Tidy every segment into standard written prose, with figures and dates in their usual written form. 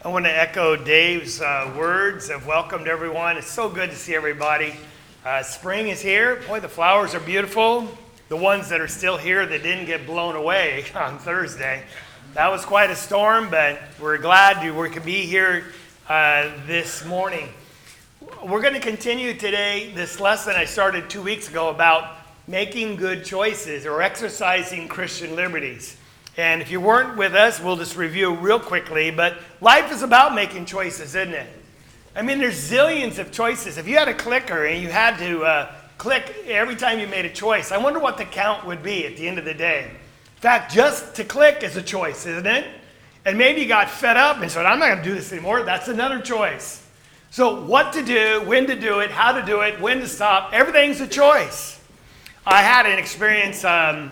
I want to echo Dave's words of welcome to everyone. It's so good to see everybody. Spring is here. Boy, the flowers are beautiful. The ones that are still here that didn't get blown away on Thursday. That was quite a storm, but we're glad we could be here this morning. We're going to continue today this lesson I started 2 weeks ago about making good choices or exercising Christian liberties. And if you weren't with us, we'll just review real quickly. But life is about making choices, isn't it? I mean, there's zillions of choices. If you had a clicker and you had to click every time you made a choice, I wonder what the count would be at the end of the day. In fact, just to click is a choice, isn't it? And maybe you got fed up and said, I'm not going to do this anymore. That's another choice. So what to do, when to do it, how to do it, when to stop, everything's a choice. I had an experience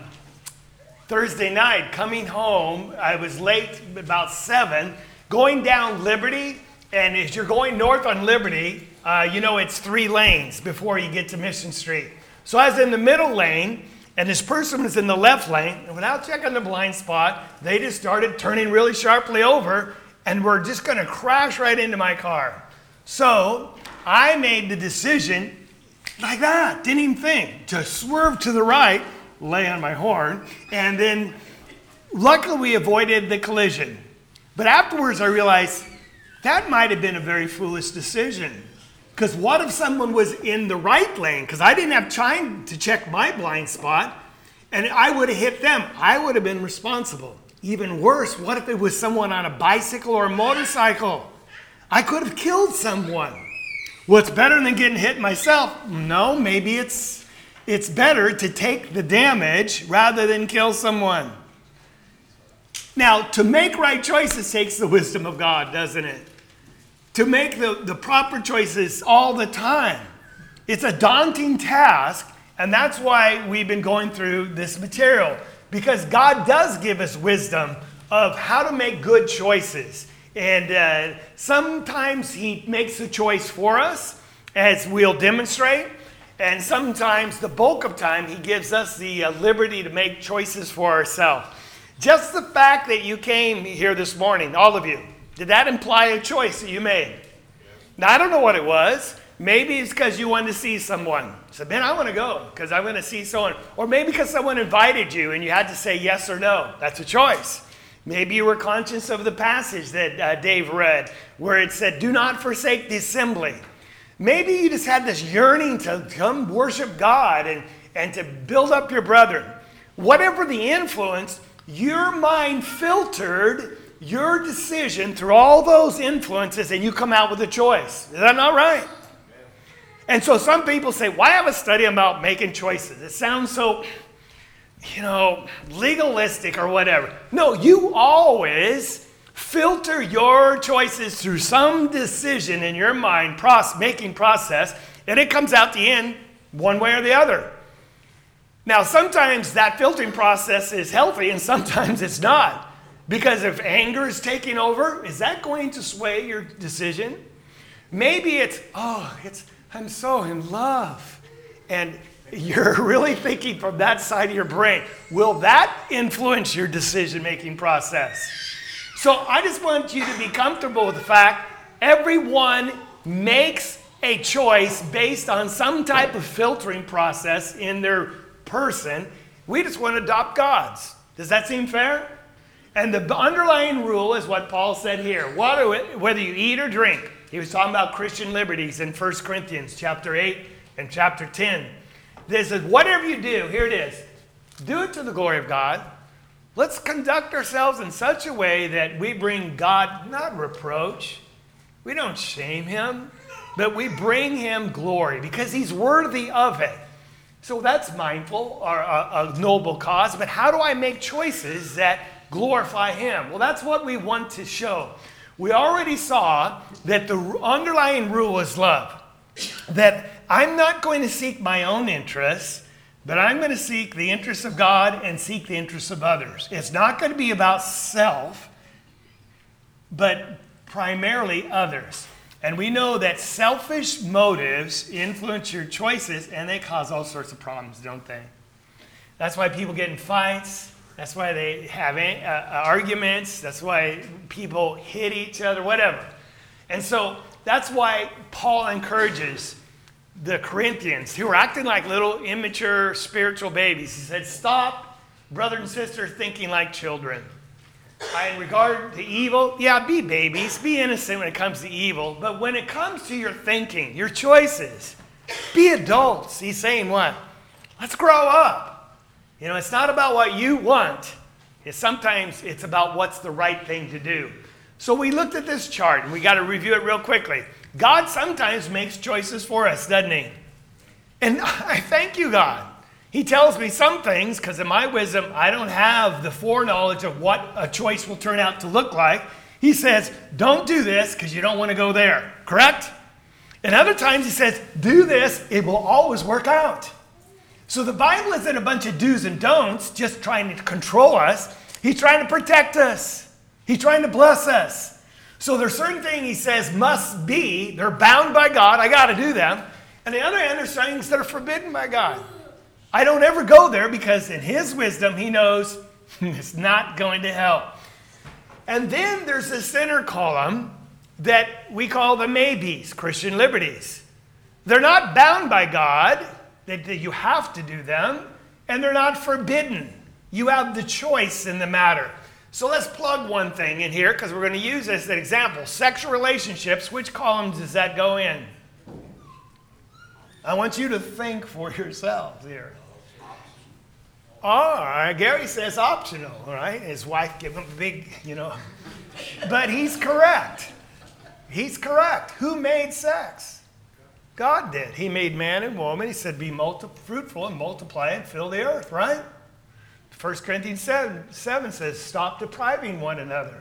Thursday night, coming home. I was late, about 7, going down Liberty, and as you're going north on Liberty, it's 3 lanes before you get to Mission Street. So I was in the middle lane, and this person was in the left lane, and without checking the blind spot, they just started turning really sharply over, and were just going to crash right into my car. So I made the decision, like that, didn't even think, to swerve to the right, lay on my horn, and then luckily we avoided the collision. But afterwards I realized that might have been a very foolish decision. Because what if someone was in the right lane? Because I didn't have time to check my blind spot, and I would have hit them. I would have been responsible. Even worse, what if it was someone on a bicycle or a motorcycle? I could have killed someone. What's better than getting hit myself? No, maybe it's better to take the damage rather than kill someone. Now, to make right choices takes the wisdom of God, doesn't it? To make the proper choices all the time. It's a daunting task, and that's why we've been going through this material. Because God does give us wisdom of how to make good choices. And sometimes He makes a choice for us, as we'll demonstrate. And sometimes, the bulk of time, He gives us the liberty to make choices for ourselves. Just the fact that you came here this morning, all of you, did that imply a choice that you made? Now, I don't know what it was. Maybe it's because you wanted to see someone. You said, man, I want to go because I want to see someone. Or maybe because someone invited you and you had to say yes or no. That's a choice. Maybe you were conscious of the passage that Dave read where it said, do not forsake the assembly. Maybe you just had this yearning to come worship God and to build up your brethren. Whatever the influence, your mind filtered your decision through all those influences and you come out with a choice. Is that not right? And so some people say, why have a study about making choices? It sounds so, legalistic or whatever. No, you always filter your choices through some decision in your mind, making process, and it comes out the end one way or the other. Now, sometimes that filtering process is healthy and sometimes it's not. Because if anger is taking over, is that going to sway your decision? Maybe I'm so in love. And you're really thinking from that side of your brain. Will that influence your decision-making process? So I just want you to be comfortable with the fact everyone makes a choice based on some type of filtering process in their person. We just want to adopt God's. Does that seem fair? And the underlying rule is what Paul said here. Whether you eat or drink. He was talking about Christian liberties in 1 Corinthians chapter 8 and chapter 10. This is whatever you do, here it is. Do it to the glory of God. Let's conduct ourselves in such a way that we bring God, not reproach. We don't shame Him, but we bring Him glory because He's worthy of it. So that's mindful or a noble cause. But how do I make choices that glorify Him? Well, that's what we want to show. We already saw that the underlying rule is love. That I'm not going to seek my own interests, but I'm going to seek the interests of God and seek the interests of others. It's not going to be about self, but primarily others. And we know that selfish motives influence your choices, and they cause all sorts of problems, don't they? That's why people get in fights. That's why they have arguments. That's why people hit each other, whatever. And so that's why Paul encourages the Corinthians who were acting like little immature spiritual babies. He said, stop, brother and sister, thinking like children. In regard to evil, yeah, be babies, be innocent when it comes to evil. But when it comes to your thinking, your choices, be adults. He's saying what? Let's grow up. You know, it's not about what you want. Sometimes it's about what's the right thing to do. So we looked at this chart, and we got to review it real quickly. God sometimes makes choices for us, doesn't he? And I thank you, God. He tells me some things, because in my wisdom, I don't have the foreknowledge of what a choice will turn out to look like. He says, don't do this because you don't want to go there. Correct? And other times he says, do this, it will always work out. So the Bible isn't a bunch of do's and don'ts just trying to control us. He's trying to protect us. He's trying to bless us. So there's certain things he says must be. They're bound by God. I got to do them. And the other hand, there's things that are forbidden by God. I don't ever go there because in his wisdom, he knows it's not going to help. And then there's a center column that we call the maybes, Christian liberties. They're not bound by God, that you have to do them, and they're not forbidden. You have the choice in the matter. So let's plug one thing in here because we're going to use this as an example. Sexual relationships, which columns does that go in? I want you to think for yourselves here. All right, Gary says optional, all right? His wife gave him a big, But he's correct. He's correct. Who made sex? God did. He made man and woman. He said, be fruitful and multiply and fill the earth, right? 1 Corinthians 7 says, stop depriving one another.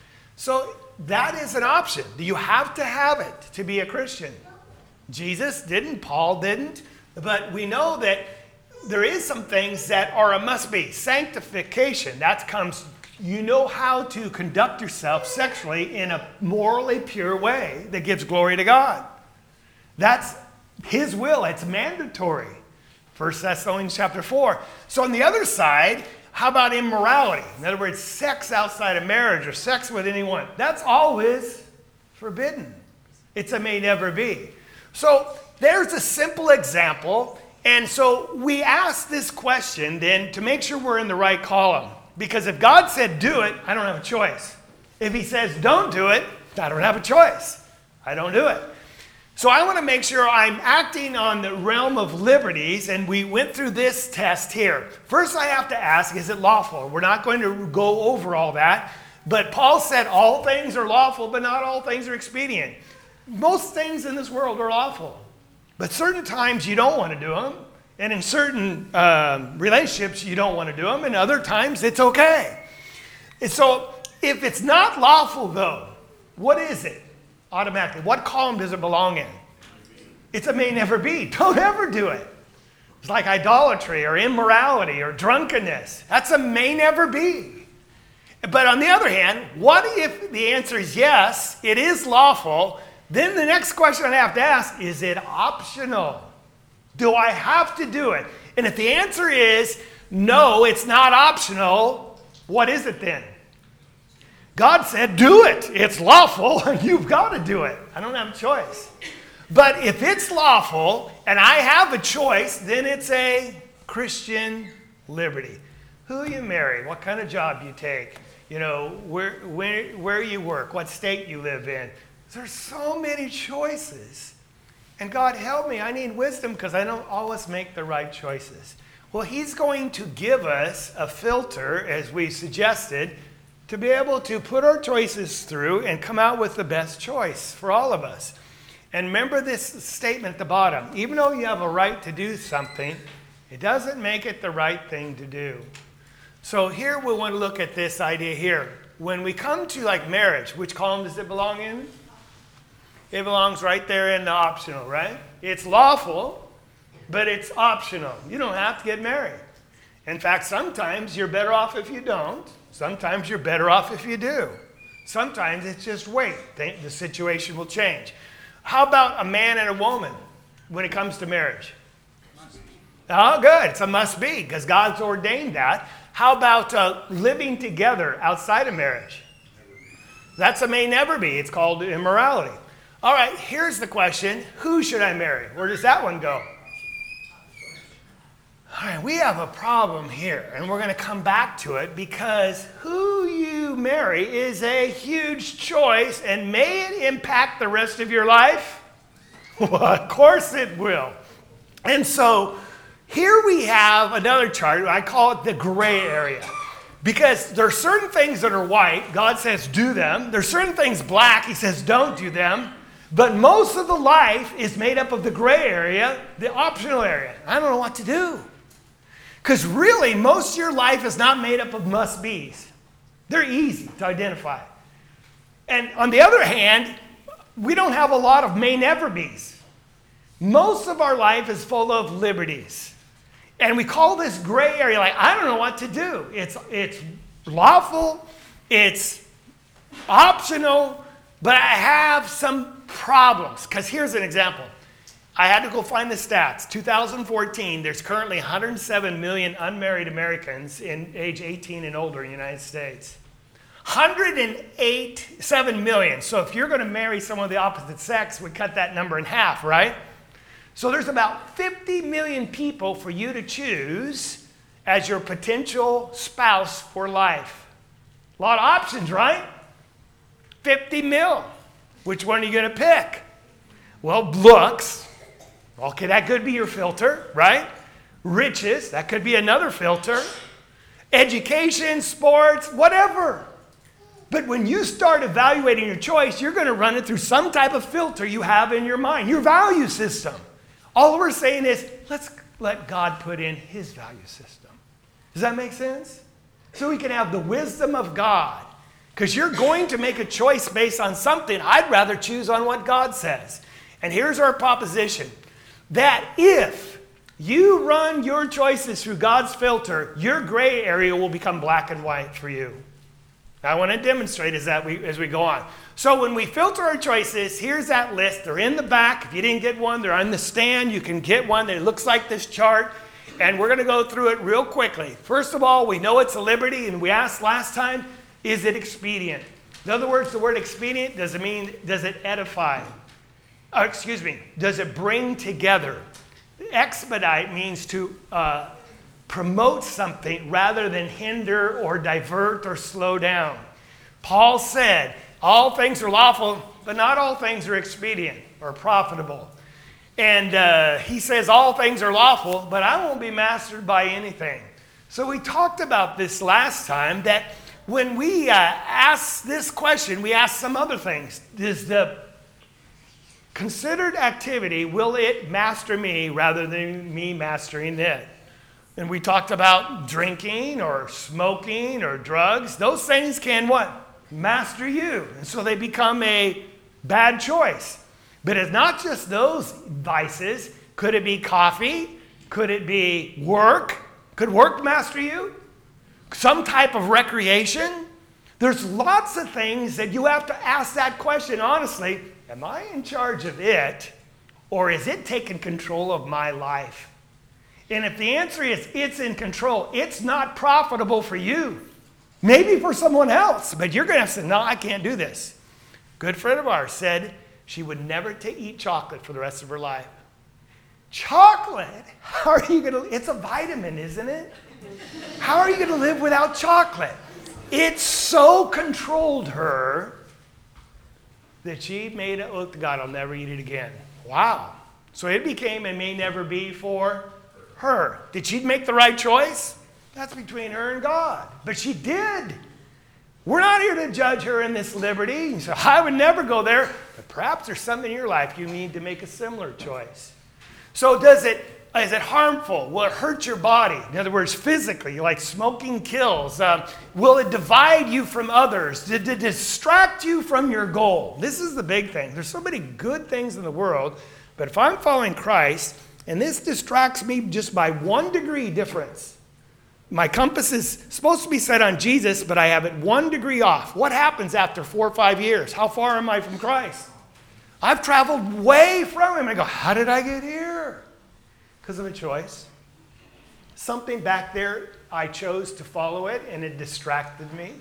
So that is an option. You have to have it to be a Christian. Jesus didn't. Paul didn't. But we know that there is some things that are a must-be. Sanctification, that comes, you know how to conduct yourself sexually in a morally pure way that gives glory to God. That's his will. It's mandatory. 1 Thessalonians chapter 4. So on the other side, how about immorality? In other words, sex outside of marriage or sex with anyone. That's always forbidden. It's a may never be. So there's a simple example. And so we ask this question then to make sure we're in the right column. Because if God said do it, I don't have a choice. If he says don't do it, I don't have a choice. I don't do it. So I want to make sure I'm acting on the realm of liberties, and we went through this test here. First I have to ask, is it lawful? We're not going to go over all that, but Paul said all things are lawful, but not all things are expedient. Most things in this world are lawful, but certain times you don't want to do them, and in certain relationships you don't want to do them, and other times it's okay. And so if it's not lawful though, what is it? Automatically. What column does it belong in? It's a may never be. Don't ever do it. It's like idolatry or immorality or drunkenness. That's a may never be. But on the other hand, what if the answer is yes, it is lawful? Then the next question I have to ask, is it optional? Do I have to do it? And if the answer is no, it's not optional, what is it then? God said, do it. It's lawful, and you've got to do it. I don't have a choice. But if it's lawful, and I have a choice, then it's a Christian liberty. Who you marry, what kind of job you take, where you work, what state you live in. There's so many choices. And God help me, I need wisdom because I don't always make the right choices. Well, he's going to give us a filter, as we suggested, to be able to put our choices through and come out with the best choice for all of us. And remember this statement at the bottom. Even though you have a right to do something, it doesn't make it the right thing to do. So here we want to look at this idea here. When we come to like marriage, which column does it belong in? It belongs right there in the optional, right? It's lawful, but it's optional. You don't have to get married. In fact, sometimes you're better off if you don't. Sometimes you're better off if you do. Sometimes it's just wait. The situation will change. How about a man and a woman when it comes to marriage? Oh, good. It's a must be because God's ordained that. How about living together outside of marriage? That's a may never be. It's called immorality. All right, here's the question. Who should I marry? Where does that one go? All right, we have a problem here, and we're going to come back to it because who you marry is a huge choice, and may it impact the rest of your life? Well, of course it will. And so here we have another chart. I call it the gray area. Because there are certain things that are white. God says do them. There's certain things black. He says don't do them. But most of the life is made up of the gray area, the optional area. I don't know what to do. Because really, most of your life is not made up of must-be's. They're easy to identify. And on the other hand, we don't have a lot of may-never-be's. Most of our life is full of liberties. And we call this gray area like, I don't know what to do. It's lawful, it's optional, but I have some problems. Because here's an example. I had to go find the stats. 2014, there's currently 107 million unmarried Americans in age 18 and older in the United States. 107 million. So if you're going to marry someone of the opposite sex, we cut that number in half, right? So there's about 50 million people for you to choose as your potential spouse for life. A lot of options, right? 50 mil. Which one are you going to pick? Well, looks. Okay, that could be your filter, right? Riches, that could be another filter. Education, sports, whatever. But when you start evaluating your choice, you're going to run it through some type of filter you have in your mind, your value system. All we're saying is, let's let God put in his value system. Does that make sense? So we can have the wisdom of God. Because you're going to make a choice based on something. I'd rather choose on what God says. And here's our proposition. That if you run your choices through God's filter, your gray area will become black and white for you. I want to demonstrate as we go on. So when we filter our choices, here's that list. They're in the back. If you didn't get one, they're on the stand. You can get one that looks like this chart. And we're going to go through it real quickly. First of all, we know it's a liberty. And we asked last time, is it expedient? In other words, the word expedient does it edify? Does it bring together? Expedite means to promote something rather than hinder or divert or slow down. Paul said, all things are lawful, but not all things are expedient or profitable. And he says, all things are lawful, but I won't be mastered by anything. So we talked about this last time, that when we ask this question, we ask some other things. Is the considered activity, will it master me rather than me mastering it? And we talked about drinking or smoking or drugs. Those things can what? Master you. And so they become a bad choice. But it's not just those vices. Could it be coffee? Could it be work? Could work master you? Some type of recreation? There's lots of things that you have to ask that question honestly. Am I in charge of it? Or is it taking control of my life? And if the answer is it's in control, it's not profitable for you. Maybe for someone else, but you're going to have to say, no, I can't do this. A good friend of ours said she would never eat chocolate for the rest of her life. Chocolate? How are you going to? It's a vitamin, isn't it? How are you going to live without chocolate? It so controlled her that she made an oath to God, I'll never eat it again. Wow. So it became and may never be for her. Did she make the right choice? That's between her and God. But she did. We're not here to judge her in this liberty. So I would never go there. But perhaps there's something in your life you need to make a similar choice. So is it harmful? Will it hurt your body? In other words, physically, like smoking kills. Will it divide you from others? Did it distract you from your goal? This is the big thing. There's so many good things in the world. But if I'm following Christ, and this distracts me just by 1 degree difference, my compass is supposed to be set on Jesus, but I have it 1 degree off. What happens after 4 or 5 years? How far am I from Christ? I've traveled way from him. I go, how did I get here? Because of a choice. Something back there, I chose to follow it and it distracted me.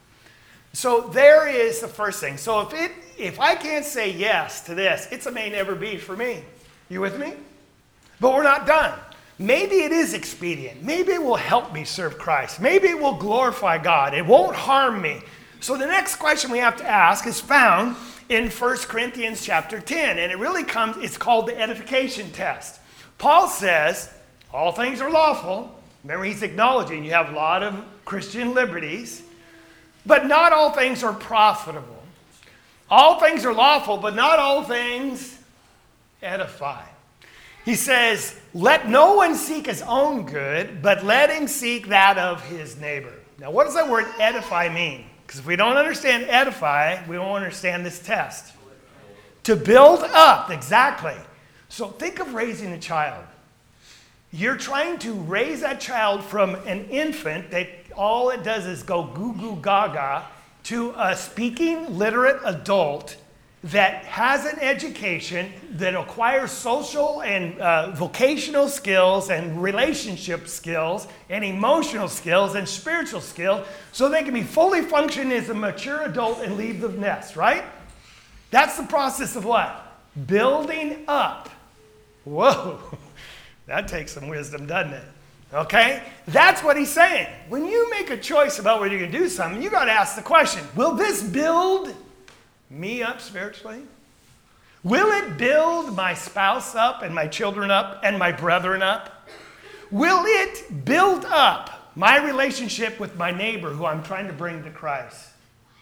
So there is the first thing. So if I can't say yes to this, it may never be for me. You with me? But we're not done. Maybe it is expedient. Maybe it will help me serve Christ. Maybe it will glorify God. It won't harm me. So the next question we have to ask is found in 1 Corinthians chapter 10. And it's called the edification test. Paul says, all things are lawful. Remember, he's acknowledging you have a lot of Christian liberties. But not all things are profitable. All things are lawful, but not all things edify. He says, let no one seek his own good, but let him seek that of his neighbor. Now, what does that word edify mean? Because if we don't understand edify, we won't understand this test. To build up, exactly. So think of raising a child. You're trying to raise that child from an infant that all it does is go goo goo gaga to a speaking literate adult that has an education, that acquires social and vocational skills and relationship skills and emotional skills and spiritual skills so they can be fully functioning as a mature adult and leave the nest, right? That's the process of what? Building up. Whoa. That takes some wisdom, doesn't it? Okay? That's what he's saying. When you make a choice about whether you're going to do something, you got to ask the question, will this build me up spiritually? Will it build my spouse up and my children up and my brethren up? Will it build up my relationship with my neighbor who I'm trying to bring to Christ?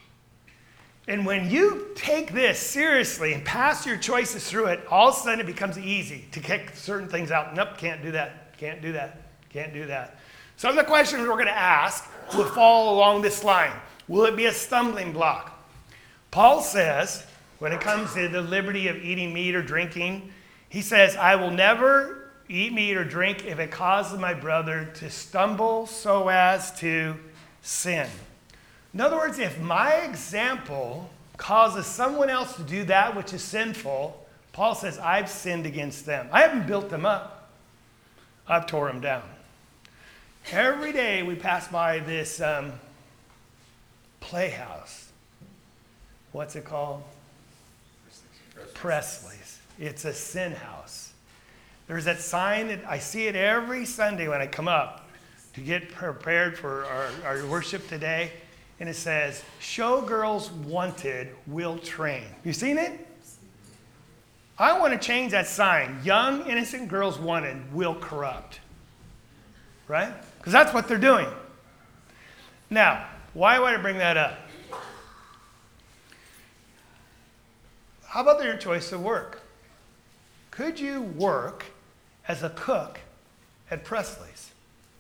And when you take this seriously and pass your choices through it, all of a sudden it becomes easy to kick certain things out. Nope, can't do that, can't do that, can't do that. Some of the questions we're going to ask will fall along this line. Will it be a stumbling block? Paul says, when it comes to the liberty of eating meat or drinking, he says, I will never eat meat or drink if it causes my brother to stumble so as to sin. In other words, if my example causes someone else to do that which is sinful, Paul says, I've sinned against them. I haven't built them up. I've tore them down. Every day we pass by this playhouse. What's it called? Presley's. It's a sin house. There's that sign that I see it every Sunday when I come up to get prepared for our worship today. And it says, showgirls wanted, will train. You seen it? I want to change that sign. Young, innocent girls wanted, will corrupt. Right? Because that's what they're doing. Now, why would I bring that up? How about your choice of work? Could you work as a cook at Presley's?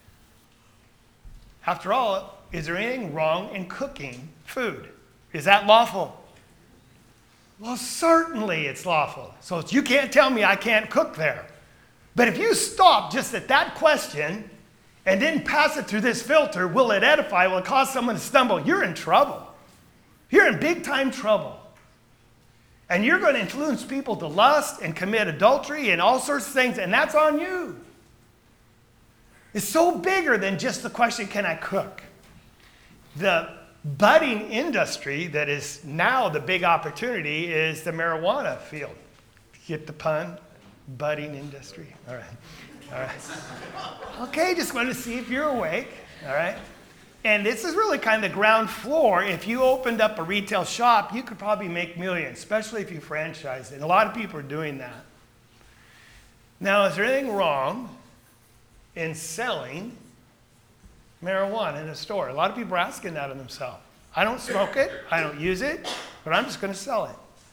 After all, is there anything wrong in cooking food? Is that lawful? Well, certainly it's lawful. So you can't tell me I can't cook there. But if you stop just at that question and didn't pass it through this filter, will it edify? Will it cause someone to stumble? You're in trouble. You're in big time trouble. And you're going to influence people to lust and commit adultery and all sorts of things, and that's on you. It's so bigger than just the question, can I cook? The budding industry that is now the big opportunity is the marijuana field. Get the pun? Budding industry. All right. All right. Okay, just wanted to see if you're awake. All right. And this is really kind of the ground floor. If you opened up a retail shop, you could probably make millions, especially if you franchise it. And a lot of people are doing that. Now, is there anything wrong in selling marijuana in a store? A lot of people are asking that of themselves. I don't smoke it, I don't use it, but I'm just going to sell it.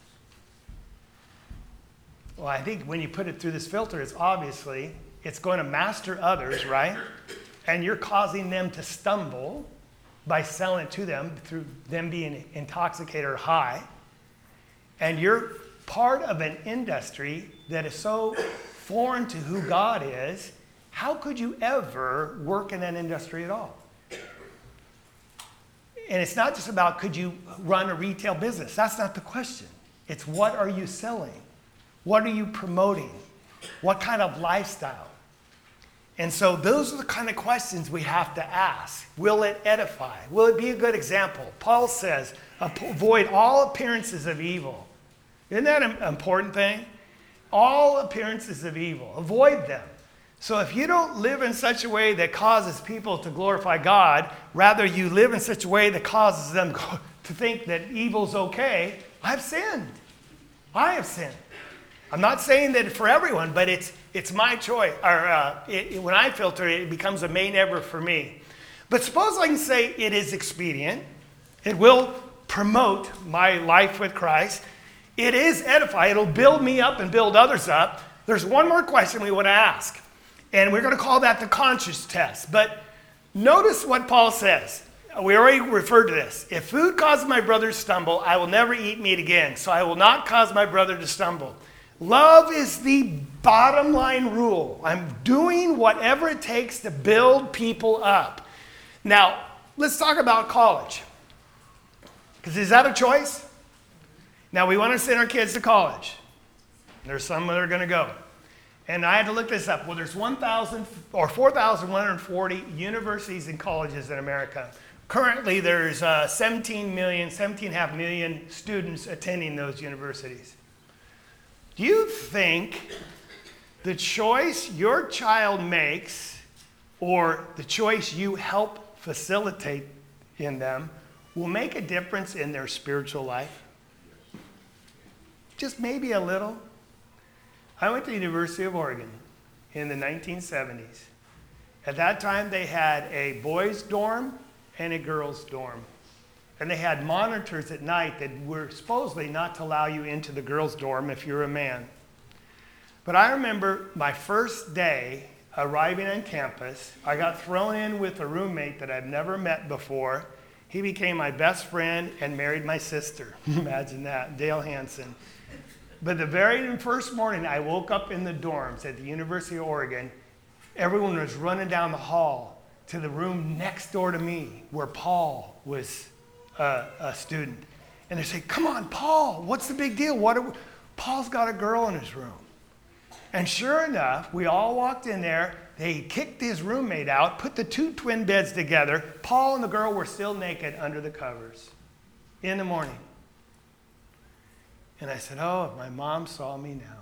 Well, I think when you put it through this filter, it's going to master others, right? And you're causing them to stumble by selling it to them through them being intoxicated or high. And you're part of an industry that is so foreign to who God is. How could you ever work in that industry at all? And it's not just about could you run a retail business. That's not the question. It's what are you selling? What are you promoting? What kind of lifestyle? And so those are the kind of questions we have to ask. Will it edify? Will it be a good example? Paul says, avoid all appearances of evil. Isn't that an important thing? All appearances of evil. Avoid them. So if you don't live in such a way that causes people to glorify God, rather you live in such a way that causes them to think that evil's okay, I've sinned. I have sinned. I'm not saying that for everyone, but it's my choice. When I filter it, it becomes a main effort for me. But suppose I can say it is expedient. It will promote my life with Christ. It is edify. It'll build me up and build others up. There's one more question we want to ask. And we're going to call that the conscience test. But notice what Paul says. We already referred to this. If food causes my brother to stumble, I will never eat meat again. So I will not cause my brother to stumble. Love is the bottom line rule. I'm doing whatever it takes to build people up. Now, let's talk about college. Because is that a choice? Now, we want to send our kids to college. There's some that are going to go. And I had to look this up. Well, there's 1,000 or 4,140 universities and colleges in America. Currently, there's 17.5 million students attending those universities. Do you think the choice your child makes or the choice you help facilitate in them will make a difference in their spiritual life? Just maybe a little. I went to the University of Oregon in the 1970s. At that time, they had a boys' dorm and a girls' dorm. And they had monitors at night that were supposedly not to allow you into the girls' dorm if you're a man. But I remember my first day arriving on campus, I got thrown in with a roommate that I've never met before. He became my best friend and married my sister. Imagine that, Dale Hansen. But the very first morning I woke up in the dorms at the University of Oregon, everyone was running down the hall to the room next door to me where Paul was a student. And they say, come on, Paul, what's the big deal? Paul's got a girl in his room. And sure enough, we all walked in there. They kicked his roommate out, put the two twin beds together. Paul and the girl were still naked under the covers in the morning. And I said, oh, if my mom saw me now.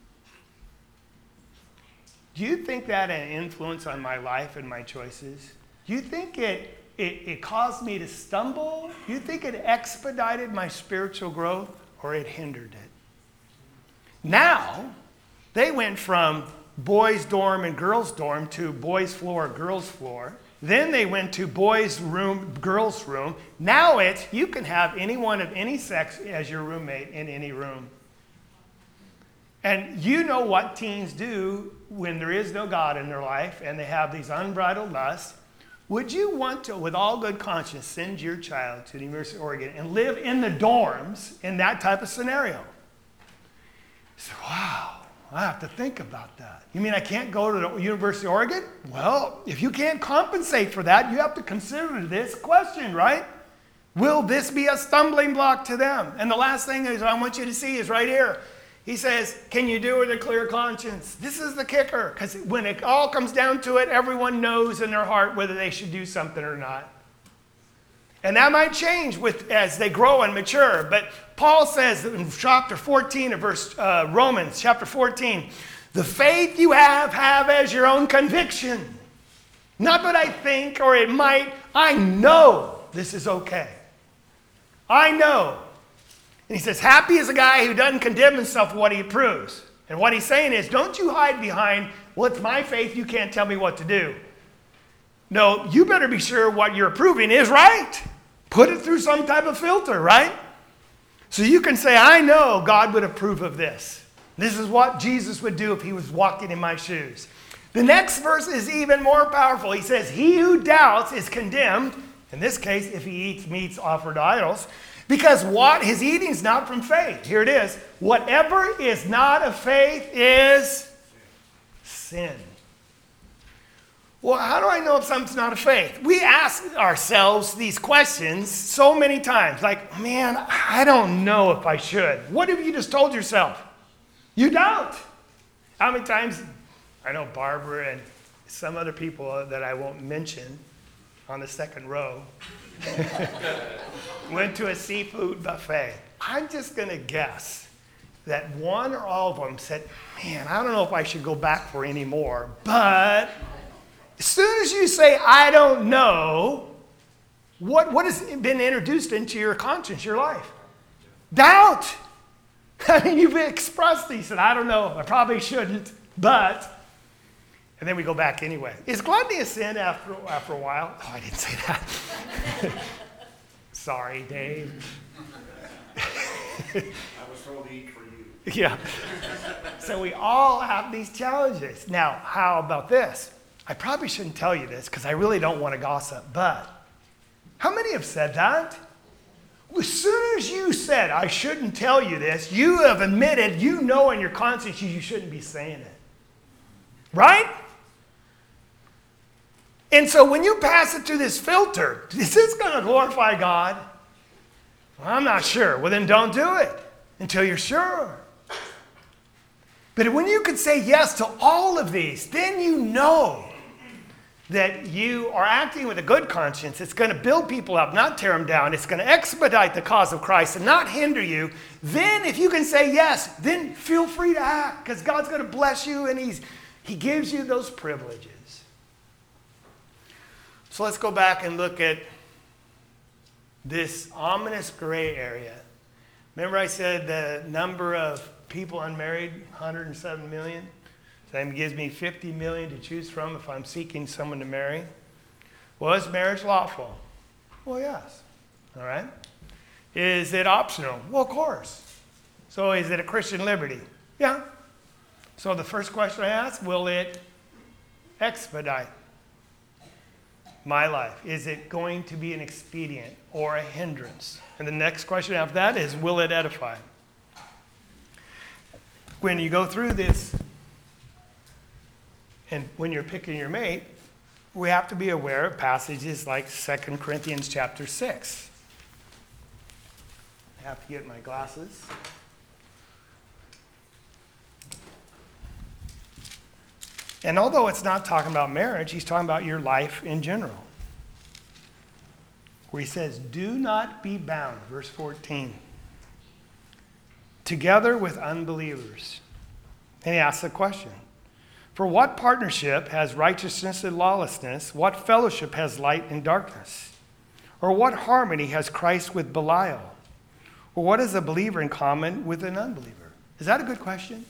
Do you think that had an influence on my life and my choices? Do you think it caused me to stumble? Do you think it expedited my spiritual growth or it hindered it? Now, they went from boys' dorm and girls' dorm to boys' floor, girls' floor. Then they went to boys' room, girls' room. Now you can have anyone of any sex as your roommate in any room. And you know what teens do when there is no God in their life and they have these unbridled lusts. Would you want to, with all good conscience, send your child to the University of Oregon and live in the dorms in that type of scenario? So, wow, I have to think about that. You mean I can't go to the University of Oregon? Well, if you can't compensate for that, you have to consider this question, right? Will this be a stumbling block to them? And the last thing is I want you to see is right here. He says, can you do it with a clear conscience? This is the kicker, because when it all comes down to it, everyone knows in their heart whether they should do something or not. And that might change as they grow and mature. But Paul says in chapter 14 of Romans, chapter 14, the faith you have as your own conviction. Not that I think or it might. I know this is okay. I know. And he says, happy is a guy who doesn't condemn himself for what he approves. And what he's saying is, don't you hide behind, well, it's my faith, you can't tell me what to do. No, you better be sure what you're approving is right. Put it through some type of filter, right? So you can say, I know God would approve of this. This is what Jesus would do if he was walking in my shoes. The next verse is even more powerful. He says, he who doubts is condemned, in this case, if he eats meats offered to idols, because what his eating is not from faith. Here it is. Whatever is not of faith is sin. Well, how do I know if something's not of faith? We ask ourselves these questions so many times. Like, man, I don't know if I should. What have you just told yourself? You don't. How many times, I know Barbara and some other people that I won't mention on the second row went to a seafood buffet. I'm just going to guess that one or all of them said, man, I don't know if I should go back for any more. But as soon as you say, I don't know, what has been introduced into your conscience, your life? Doubt. I mean, you've expressed these, and I don't know, I probably shouldn't, but, and then we go back anyway. Is gluttony a sin after a while? Oh, I didn't say that. Sorry, Dave. I was told to eat for you. Yeah. So we all have these challenges. Now, how about this? I probably shouldn't tell you this because I really don't want to gossip, but how many have said that? As soon as you said, I shouldn't tell you this, you have admitted, you know in your conscience you shouldn't be saying it. Right? And so when you pass it through this filter, is this going to glorify God? Well, I'm not sure. Well, then don't do it until you're sure. But when you can say yes to all of these, then you know that you are acting with a good conscience. It's going to build people up, not tear them down. It's going to expedite the cause of Christ and not hinder you. Then if you can say yes, then feel free to act because God's going to bless you and He gives you those privileges. So let's go back and look at this ominous gray area. Remember I said the number of people unmarried, 107 million? So that gives me 50 million to choose from if I'm seeking someone to marry. Well, is marriage lawful? Well, yes. All right. Is it optional? Well, of course. So is it a Christian liberty? Yeah. So the first question I ask, will it expedite my life? Is it going to be an expedient or a hindrance? And the next question after that is, will it edify? When you go through this, and when you're picking your mate, we have to be aware of passages like 2 Corinthians chapter 6. I have to get my glasses. And although it's not talking about marriage, he's talking about your life in general. Where he says, do not be bound, verse 14, together with unbelievers. And he asks the question, for what partnership has righteousness and lawlessness? What fellowship has light and darkness? Or what harmony has Christ with Belial? Or what is a believer in common with an unbeliever? Is that a good question?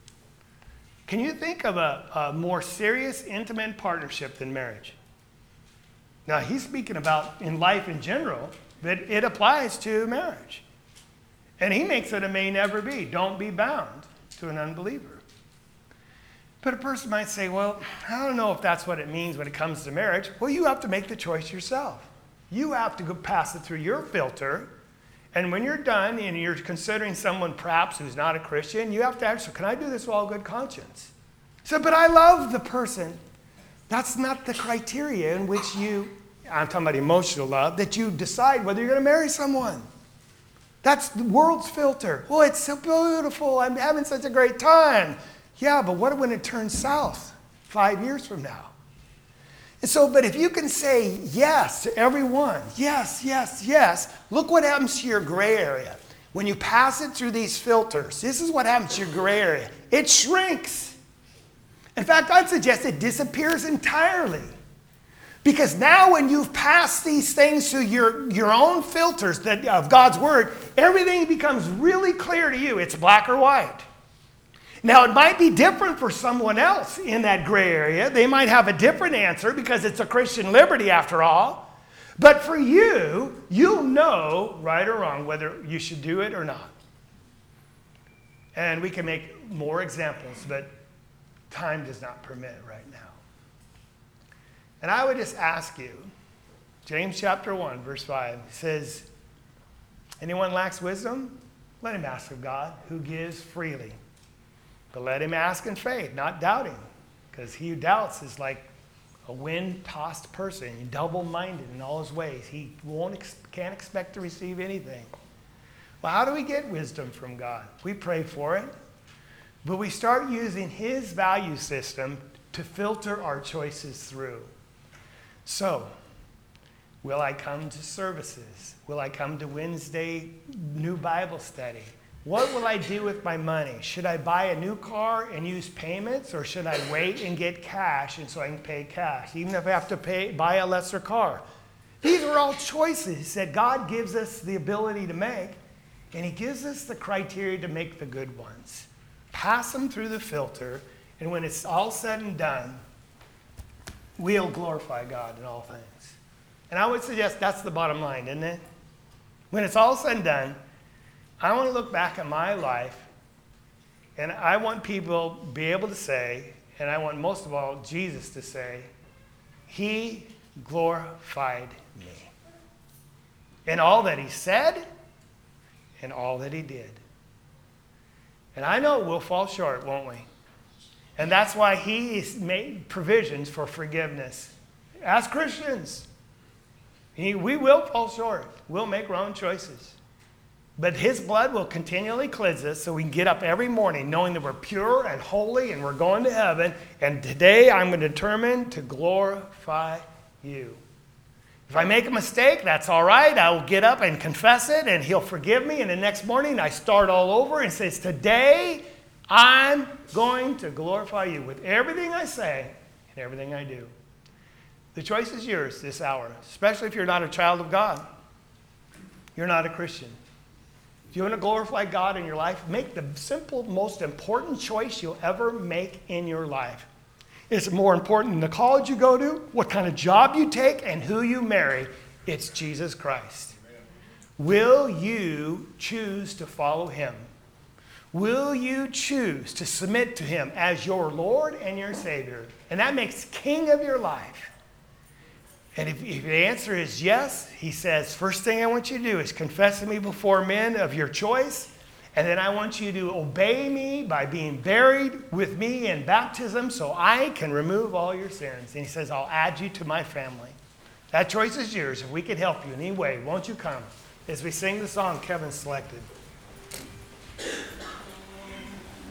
Can you think of a more serious, intimate partnership than marriage? Now, he's speaking about in life in general, but it applies to marriage. And he makes it a may never be. Don't be bound to an unbeliever. But a person might say, well, I don't know if that's what it means when it comes to marriage. Well, you have to make the choice yourself. You have to go pass it through your filter. And when you're done and you're considering someone perhaps who's not a Christian, you have to ask, can I do this with all good conscience? So, but I love the person. That's not the criteria in which I'm talking about emotional love, that you decide whether you're going to marry someone. That's the world's filter. Oh, it's so beautiful. I'm having such a great time. Yeah, but what when it turns south 5 years from now? And so, but if you can say yes to everyone, yes, yes, yes, look what happens to your gray area. When you pass it through these filters, this is what happens to your gray area. It shrinks. In fact, I'd suggest it disappears entirely. Because now when you've passed these things through your own filters of God's Word, everything becomes really clear to you. It's black or white. Now, it might be different for someone else in that gray area. They might have a different answer because it's a Christian liberty after all. But for you, you'll know, right or wrong, whether you should do it or not. And we can make more examples, but time does not permit right now. And I would just ask you, James chapter 1, verse 5, says, anyone lacks wisdom? Let him ask of God, who gives freely. But let him ask in faith, not doubting. Because he who doubts is like a wind-tossed person, double-minded in all his ways. He can't expect to receive anything. Well, how do we get wisdom from God? We pray for it. But we start using his value system to filter our choices through. So, will I come to services? Will I come to Wednesday new Bible study? What will I do with my money? Should I buy a new car and use payments, or should I wait and get cash and so I can pay cash, even if I have to buy a lesser car? These are all choices that God gives us the ability to make, and he gives us the criteria to make the good ones. Pass them through the filter, and when it's all said and done, we'll glorify God in all things. And I would suggest that's the bottom line, isn't it? When it's all said and done, I want to look back at my life, and I want people to be able to say, and I want most of all Jesus to say, he glorified me in all that he said and all that he did. And I know we'll fall short, won't we? And that's why he has made provisions for forgiveness. As Christians, we will fall short. We'll make wrong choices. But his blood will continually cleanse us so we can get up every morning knowing that we're pure and holy and we're going to heaven. And today I'm going to determine to glorify you. If I make a mistake, that's all right. I will get up and confess it, and he'll forgive me. And the next morning I start all over and says, today I'm going to glorify you with everything I say and everything I do. The choice is yours this hour, especially if you're not a child of God. You're not a Christian. If you want to glorify God in your life, make the simple, most important choice you'll ever make in your life. It's more important than the college you go to, what kind of job you take, and who you marry. It's Jesus Christ. Amen. Will you choose to follow him? Will you choose to submit to him as your Lord and your Savior? And that makes king of your life. And if the answer is yes, he says, first thing I want you to do is confess me before men of your choice. And then I want you to obey me by being buried with me in baptism so I can remove all your sins. And he says, I'll add you to my family. That choice is yours. If we can help you in any way, won't you come as we sing the song Kevin selected.